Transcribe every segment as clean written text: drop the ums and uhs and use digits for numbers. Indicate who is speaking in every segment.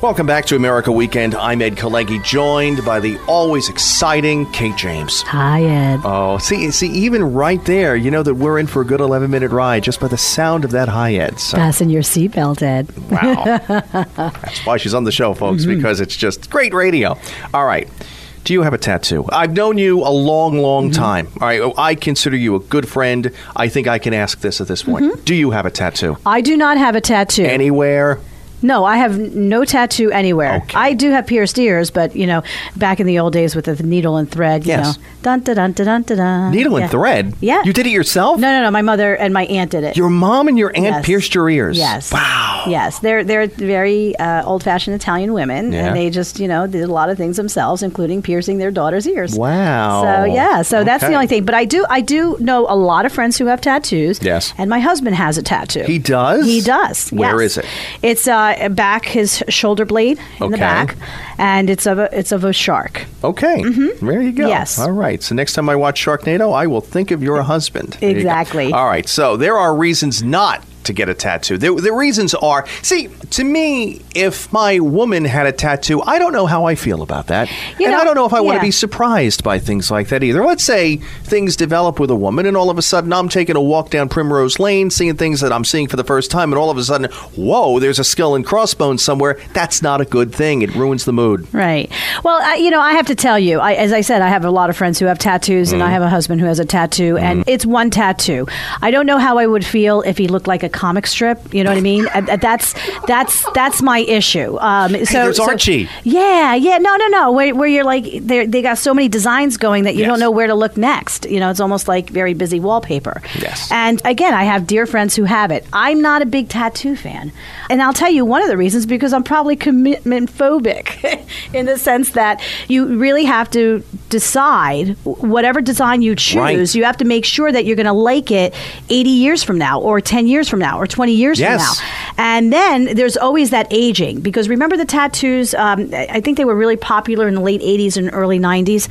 Speaker 1: Welcome back to America Weekend. I'm Ed Kalegui, joined by the always exciting Kate James.
Speaker 2: Hi, Ed.
Speaker 1: Oh, see, even right there, you know that we're in for a good 11-minute ride just by the sound of that hi, Ed. So.
Speaker 2: Fasten your seatbelt, Ed.
Speaker 1: Wow. That's why she's on the show, folks, because it's just great radio. All right. Do you have a tattoo? I've known you a long, long time. All right. I consider you a good friend. I think I can ask this at this point. Do you have a tattoo?
Speaker 2: I do not have a tattoo.
Speaker 1: Anywhere?
Speaker 2: No, I have no tattoo anywhere.
Speaker 1: Okay.
Speaker 2: I do have pierced ears, but, you know, back in the old days with the needle and thread, you know. Dun, dun, dun, dun, dun, dun.
Speaker 1: Needle and thread?
Speaker 2: Yeah.
Speaker 1: You did it yourself?
Speaker 2: No. My mother and my aunt did it.
Speaker 1: Your mom and your aunt pierced your ears?
Speaker 2: Yes.
Speaker 1: Wow.
Speaker 2: Yes. They're very old-fashioned Italian women, and they just, you know, did a lot of things themselves, including piercing their daughter's ears.
Speaker 1: Wow.
Speaker 2: So that's the only thing. But I do know a lot of friends who have tattoos.
Speaker 1: Yes.
Speaker 2: And my husband has a tattoo.
Speaker 1: He does?
Speaker 2: He does.
Speaker 1: Where
Speaker 2: yes.
Speaker 1: is it?
Speaker 2: It's back his shoulder blade in the back, and it's of a shark.
Speaker 1: Okay. There you go.
Speaker 2: Yes.
Speaker 1: All right. So next time I watch Sharknado, I will think of your husband.
Speaker 2: Exactly.
Speaker 1: All right. So there are reasons not to get a tattoo. The reasons are, see, to me, if my woman had a tattoo, I don't know how I feel about that. And I don't know if I want to be surprised by things like that either. Let's say things develop with a woman and all of a sudden I'm taking a walk down Primrose Lane, seeing things that I'm seeing for the first time, and all of a sudden, whoa, there's a skull and crossbones somewhere. That's not a good thing. It ruins the mood.
Speaker 2: Right. Well, I have to tell you, as I said, I have a lot of friends who have tattoos, and I have a husband who has a tattoo, and it's one tattoo. I don't know how I would feel if he looked like a comic strip. You know what I mean? That's my issue.
Speaker 1: There's Archie.
Speaker 2: Yeah. No. Where you're like, they got so many designs going that you don't know where to look next. You know, it's almost like very busy wallpaper.
Speaker 1: Yes.
Speaker 2: And again, I have dear friends who have it. I'm not a big tattoo fan. And I'll tell you one of the reasons, because I'm probably commitment phobic in the sense that you really have to decide whatever design you choose. Right. You have to make sure that you're going to like it 80 years from now or 10 years from now or 20 years from now. And then there's always that aging, because remember the tattoos, I think they were really popular in the late 80s and early 90s.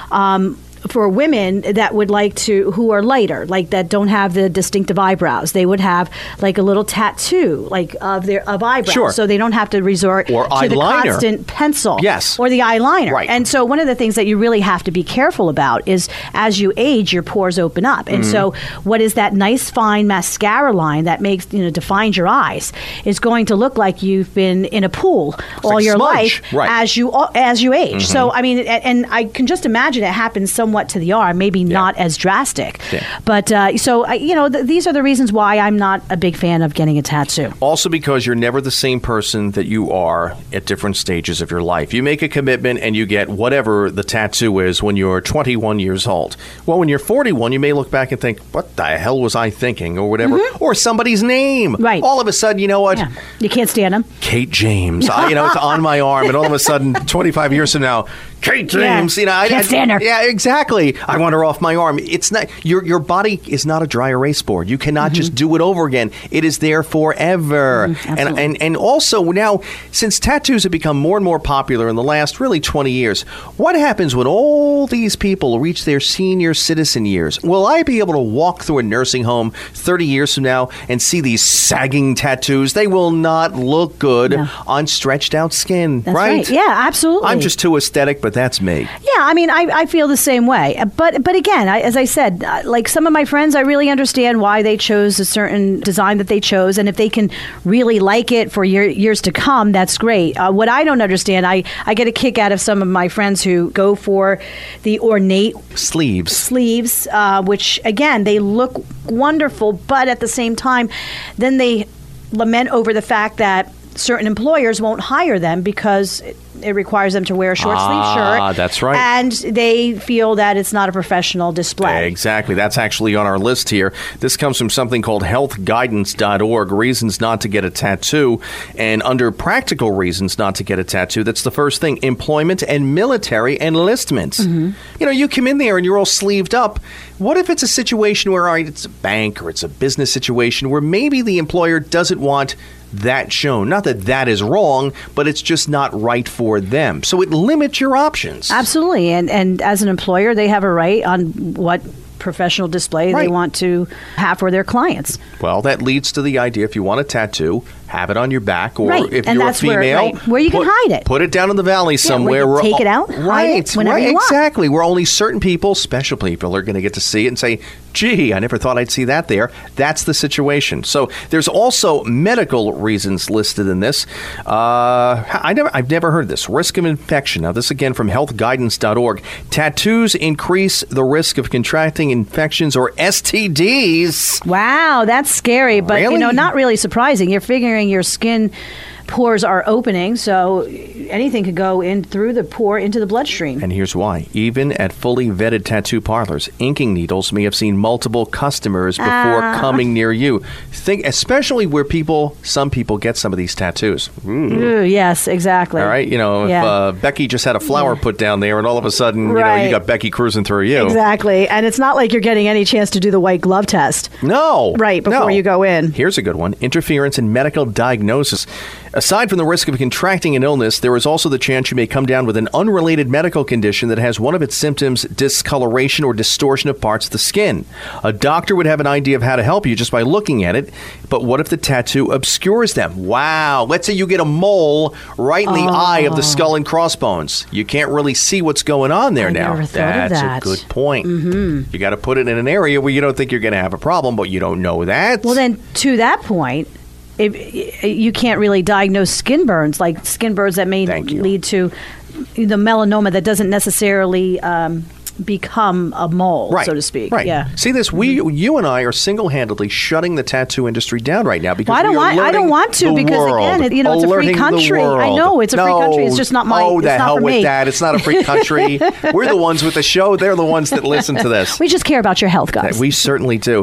Speaker 2: For women that would like to, who are lighter, like that don't have the distinctive eyebrows, they would have like a little tattoo, like of eyebrows, so they don't have to resort
Speaker 1: or
Speaker 2: to
Speaker 1: eyeliner.
Speaker 2: The constant pencil, or the eyeliner.
Speaker 1: Right.
Speaker 2: And so one of the things that you really have to be careful about is as you age, your pores open up, and so what is that nice fine mascara line that makes defines your eyes is going to look like you've been in a pool all your life as you age. So I mean, and I can just imagine it happens somewhat to the arm, maybe not as drastic. But these are the reasons why I'm not a big fan of getting a tattoo.
Speaker 1: Also because you're never the same person that you are at different stages of your life. You make a commitment and you get whatever the tattoo is when you're 21 years old. Well, when you're 41, you may look back and think, what the hell was I thinking, or whatever, or somebody's name.
Speaker 2: Right.
Speaker 1: All of a sudden, you know what?
Speaker 2: Yeah. You can't stand them.
Speaker 1: Kate James. It's on my arm, and all of a sudden, 25 years from now, Kate James.
Speaker 2: I can't stand her.
Speaker 1: Yeah, exactly. I want her off my arm. It's not your body is not a dry erase board. You cannot just do it over again. It is there forever. And also now, since tattoos have become more and more popular in the last really 20 years, what happens when all these people reach their senior citizen years? Will I be able to walk through a nursing home 30 years from now and see these sagging tattoos? They will not look good on stretched out skin.
Speaker 2: That's right. Yeah, absolutely.
Speaker 1: I'm just too aesthetic, but that's me.
Speaker 2: Yeah, I mean, I feel the same way. But again, as I said, like some of my friends, I really understand why they chose a certain design that they chose. And if they can really like it for years to come, that's great. What I don't understand, I get a kick out of some of my friends who go for the ornate sleeves, which, again, they look wonderful. But at the same time, then they lament over the fact that certain employers won't hire them because it requires them to wear a short sleeve shirt.
Speaker 1: That's right.
Speaker 2: And they feel that it's not a professional display.
Speaker 1: Exactly. That's actually on our list here. This comes from something called healthguidance.org, reasons not to get a tattoo. And under practical reasons not to get a tattoo, that's the first thing, employment and military enlistment. You come in there and you're all sleeved up. What if it's a situation where it's a bank or it's a business situation where maybe the employer doesn't want that shown? Not that is wrong, but it's just not right for them. So it limits your options.
Speaker 2: Absolutely. And as an employer, they have a right on what professional display they want to have for their clients.
Speaker 1: Well, that leads to the idea, if you want a tattoo, have it on your back, or
Speaker 2: Right.
Speaker 1: if
Speaker 2: And
Speaker 1: you're a
Speaker 2: that's where-
Speaker 1: female,
Speaker 2: right, where you can hide it.
Speaker 1: Put it down in the valley somewhere.
Speaker 2: where you take it out, hide it whenever you want.
Speaker 1: Exactly. Where only certain people, special people, are going to get to see it and say, gee, I never thought I'd see that there. That's the situation. So there's also medical reasons listed in this. I've never heard this. Risk of infection. Now, this again from healthguidance.org. Tattoos increase the risk of contracting infections or STDs.
Speaker 2: Wow, that's scary, but
Speaker 1: Really?
Speaker 2: not really surprising. You're figuring your skin pores are opening, so anything could go in through the pore into the bloodstream.
Speaker 1: And here's why. Even at fully vetted tattoo parlors, inking needles may have seen multiple customers before coming near you. Think, especially where some people get some of these tattoos.
Speaker 2: Ooh, yes, exactly.
Speaker 1: All right, if Becky just had a flower put down there, and all of a sudden,
Speaker 2: Right.
Speaker 1: you got Becky cruising through you.
Speaker 2: Exactly, and it's not like you're getting any chance to do the white glove test.
Speaker 1: No.
Speaker 2: Right, before you go in.
Speaker 1: Here's a good one. Interference in medical diagnosis. Aside from the risk of contracting an illness, there is also the chance you may come down with an unrelated medical condition that has one of its symptoms discoloration or distortion of parts of the skin. A doctor would have an idea of how to help you just by looking at it, but what if the tattoo obscures them? Wow. Let's say you get a mole right in the eye of the skull and crossbones. You can't really see what's going on there now.
Speaker 2: Never thought of
Speaker 1: That's
Speaker 2: that.
Speaker 1: a good point. Mm-hmm. You got to put it in an area where you don't think you're going to have a problem, but you don't know that.
Speaker 2: Well, then, to that point, if you can't really diagnose skin burns, like skin burns that may
Speaker 1: Thank you.
Speaker 2: lead to the melanoma that doesn't necessarily become a mole,
Speaker 1: Right,
Speaker 2: so to speak.
Speaker 1: Right.
Speaker 2: Yeah.
Speaker 1: See this? You and I are single-handedly shutting the tattoo industry down right now because
Speaker 2: Well, I don't want to because again, it's a free country. I know it's a free country. It's just not my.
Speaker 1: Oh,
Speaker 2: it's
Speaker 1: the
Speaker 2: not
Speaker 1: hell
Speaker 2: for
Speaker 1: with
Speaker 2: me.
Speaker 1: that! It's not a free country. We're the ones with the show. They're the ones that listen to this.
Speaker 2: We just care about your health, guys.
Speaker 1: We certainly do.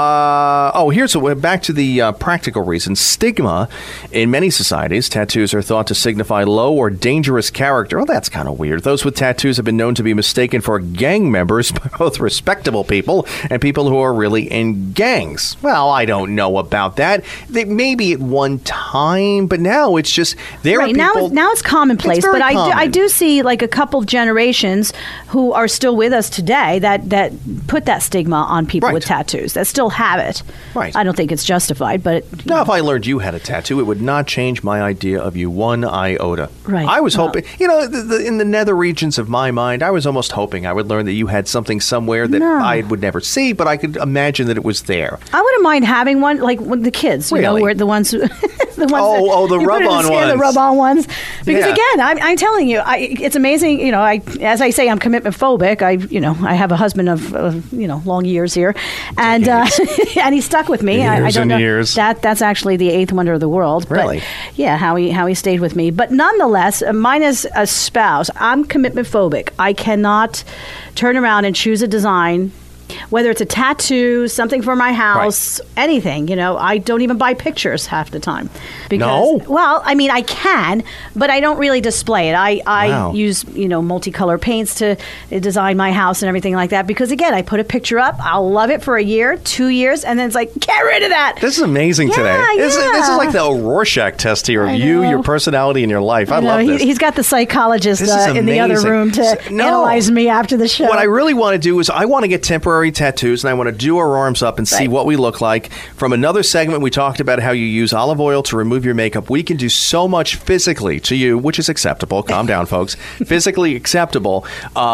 Speaker 1: Back to the practical reasons. Stigma. In many societies, tattoos are thought to signify low or dangerous character. Well, that's kind of weird. Those with tattoos have been known to be mistaken for gang members by both respectable people and people who are really in gangs. Well, I don't know about that. Maybe at one time, but now it's just there
Speaker 2: right
Speaker 1: are people.
Speaker 2: now it's commonplace,
Speaker 1: It's very
Speaker 2: but
Speaker 1: common.
Speaker 2: I do see like a couple of generations who are still with us today that put that stigma on people
Speaker 1: Right.
Speaker 2: with tattoos that still have it.
Speaker 1: Right.
Speaker 2: I don't think it's justified, but
Speaker 1: Now, if I learned you had a tattoo, it would not change my idea of you one iota.
Speaker 2: Right.
Speaker 1: I was
Speaker 2: Well-
Speaker 1: hoping, in the nether regions of my mind, I was almost hoping I would learn that you had something somewhere that
Speaker 2: No.
Speaker 1: I would never see, but I could imagine that it was there.
Speaker 2: I wouldn't mind having one, like with the kids,
Speaker 1: Really?
Speaker 2: where the ones, the ones
Speaker 1: the
Speaker 2: you put in
Speaker 1: rub-on
Speaker 2: skin,
Speaker 1: ones.
Speaker 2: the rub-on ones. Because
Speaker 1: Yeah.
Speaker 2: again, I'm telling you, it's amazing. As I say, I'm commitment phobic. I have a husband of long years here, and and he stuck with me. I
Speaker 1: Years
Speaker 2: don't
Speaker 1: and
Speaker 2: know
Speaker 1: years.
Speaker 2: that's actually the eighth wonder of the world.
Speaker 1: Really?
Speaker 2: But yeah, how he stayed with me. But nonetheless, mine is a spouse. I'm commitment phobic. I cannot turn around and choose a design, whether it's a tattoo, something for my house, anything. I don't even buy pictures half the time.
Speaker 1: No?
Speaker 2: Well, I mean, I can, but I don't really display it. I
Speaker 1: Wow.
Speaker 2: use, multicolor paints to design my house and everything like that. Because again, I put a picture up, I'll love it for a year, 2 years, and then it's like, get rid of that.
Speaker 1: This is amazing
Speaker 2: Yeah,
Speaker 1: today. This is
Speaker 2: yeah.
Speaker 1: like the Rorschach test here of
Speaker 2: I
Speaker 1: you,
Speaker 2: know.
Speaker 1: your personality, and your life. I love this.
Speaker 2: He's got the psychologist
Speaker 1: This is
Speaker 2: in the other
Speaker 1: amazing.
Speaker 2: room to
Speaker 1: No.
Speaker 2: analyze me after the show.
Speaker 1: What I really want to do is I want to get temporary tattoos, and I want to do our arms up and see
Speaker 2: Right.
Speaker 1: what we look like. From another segment, we talked about how you use olive oil to remove your makeup. We can do so much physically to you, which is acceptable. Calm down, folks. Physically acceptable,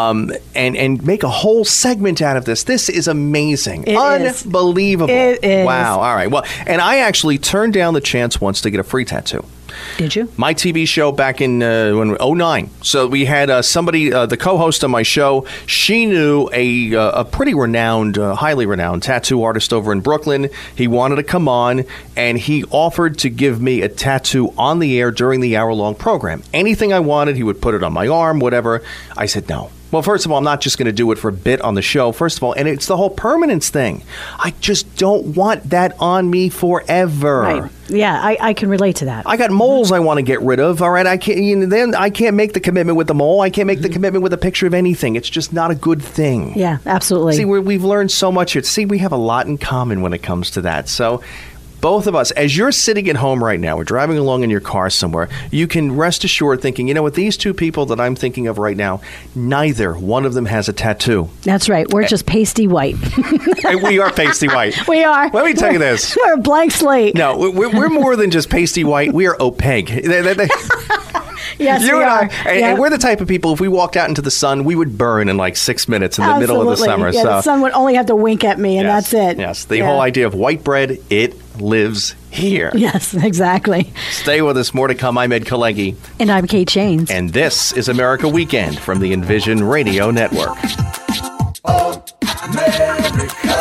Speaker 1: and make a whole segment out of this. This is amazing.
Speaker 2: It is.
Speaker 1: Unbelievable.
Speaker 2: It is.
Speaker 1: Wow. All right. Well, and I actually turned down the chance once to get a free tattoo.
Speaker 2: Did you?
Speaker 1: My TV show back in 2009. So we had somebody, the co-host of my show. She knew a pretty renowned, highly renowned tattoo artist over in Brooklyn. He wanted to come on, and he offered to give me a tattoo on the air during the hour-long program. Anything I wanted, he would put it on my arm, whatever. I said no. Well, first of all, I'm not just going to do it for a bit on the show. First of all, and it's the whole permanence thing. I just don't want that on me forever.
Speaker 2: Right. Yeah, I can relate to that.
Speaker 1: I got moles I want to get rid of. All right, I can't. Then I can't make the commitment with the mole. I can't make the commitment with a picture of anything. It's just not a good thing.
Speaker 2: Yeah, absolutely.
Speaker 1: See, we've learned so much here. See, we have a lot in common when it comes to that. So, both of us, as you're sitting at home right now, we're driving along in your car somewhere, you can rest assured thinking, you know what, these two people that I'm thinking of right now, neither one of them has a tattoo.
Speaker 2: That's right. We're just pasty white.
Speaker 1: And we are pasty white.
Speaker 2: We are.
Speaker 1: Let me tell you this.
Speaker 2: We're a blank slate.
Speaker 1: No, we're more than just pasty white. We are opaque.
Speaker 2: Yes,
Speaker 1: you
Speaker 2: we
Speaker 1: and
Speaker 2: are.
Speaker 1: and we're the type of people, if we walked out into the sun, we would burn in like 6 minutes in the middle of the summer.
Speaker 2: Yeah, the sun would only have to wink at me, and
Speaker 1: yes,
Speaker 2: that's it.
Speaker 1: Yes, the whole idea of white bread, it lives here.
Speaker 2: Yes, exactly.
Speaker 1: Stay with us. More to come. I'm Ed Kalegi.
Speaker 2: And I'm Kate Shanes.
Speaker 1: And this is America Weekend from the Envision Radio Network.
Speaker 3: Oh, America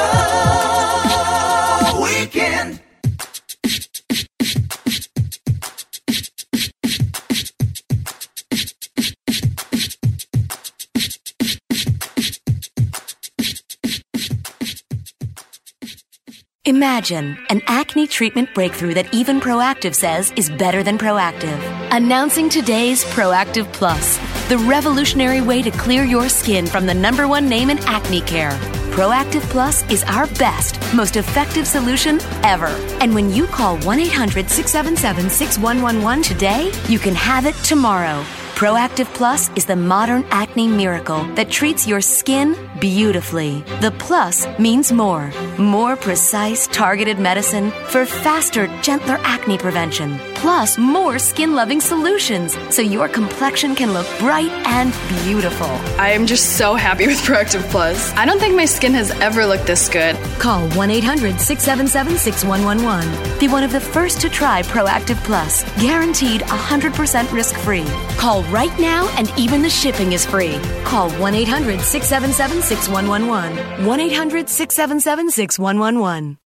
Speaker 3: Weekend.
Speaker 4: Imagine an acne treatment breakthrough that even Proactive says is better than Proactive. Announcing today's Proactive Plus, the revolutionary way to clear your skin from the #1 name in acne care. Proactive Plus is our best, most effective solution ever. And when you call 1-800-677-6111 today, you can have it tomorrow. Proactive Plus is the modern acne miracle that treats your skin beautifully. The plus means more. More precise, targeted medicine for faster, gentler acne prevention. Plus, more skin-loving solutions so your complexion can look bright and beautiful.
Speaker 5: I am just so happy with Proactive Plus. I don't think my skin has ever looked this good.
Speaker 4: Call 1-800-677-6111. Be one of the first to try Proactive Plus. Guaranteed 100% risk-free. Call right now and even the shipping is free. Call 1-800-677-6111. 1-800-677-6111.